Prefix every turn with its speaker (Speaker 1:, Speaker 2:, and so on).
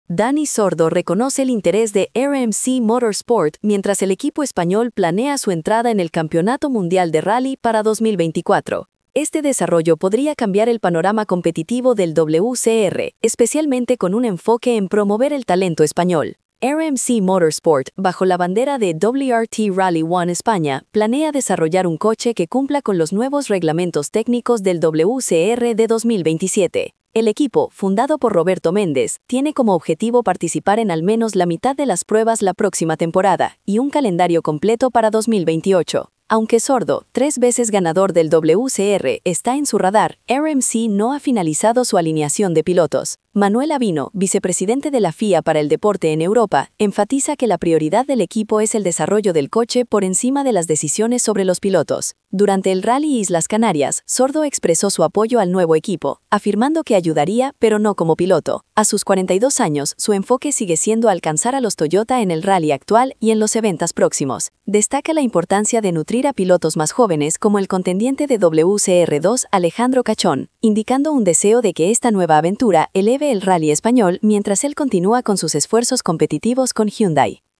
Speaker 1: Dani Sordo reconoce el interés de RMC Motorsport mientras el equipo español planea su entrada en el Campeonato Mundial de Rally para 2024. Este desarrollo podría cambiar el panorama competitivo del WCR, especialmente con un enfoque en promover el talento español. RMC Motorsport, bajo la bandera de WRT Rally One España, planea desarrollar un coche que cumpla con los nuevos reglamentos técnicos del WCR de 2027. El equipo, fundado por Roberto Méndez, tiene como objetivo participar en al menos la mitad de las pruebas la próxima temporada y un calendario completo para 2028. Aunque Sordo, 3 veces ganador del WCR, está en su radar, RMC no ha finalizado su alineación de pilotos. Manuel Avino, vicepresidente de la FIA para el deporte en Europa, enfatiza que la prioridad del equipo es el desarrollo del coche por encima de las decisiones sobre los pilotos. Durante el Rally Islas Canarias, Sordo expresó su apoyo al nuevo equipo, afirmando que ayudaría, pero no como piloto. A sus 42 años, su enfoque sigue siendo alcanzar a los Toyota en el rally actual y en los eventos próximos. Destaca la importancia de nutrir a pilotos más jóvenes como el contendiente de WCR2 Alejandro Cachón, indicando un deseo de que esta nueva aventura eleve el rally español mientras él continúa con sus esfuerzos competitivos con Hyundai.